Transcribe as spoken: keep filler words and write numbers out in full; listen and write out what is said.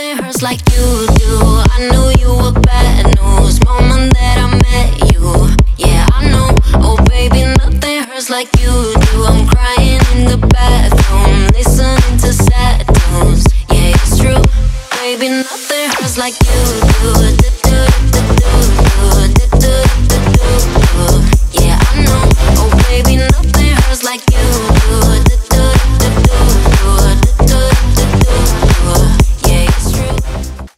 nothing hurts like you do. I knew you were bad news moment that I met you. Yeah, I know. Oh baby, nothing hurts like you do. I'm crying in the bathroom, listening to sad tunes. Yeah, it's true. Baby, nothing hurts like you do.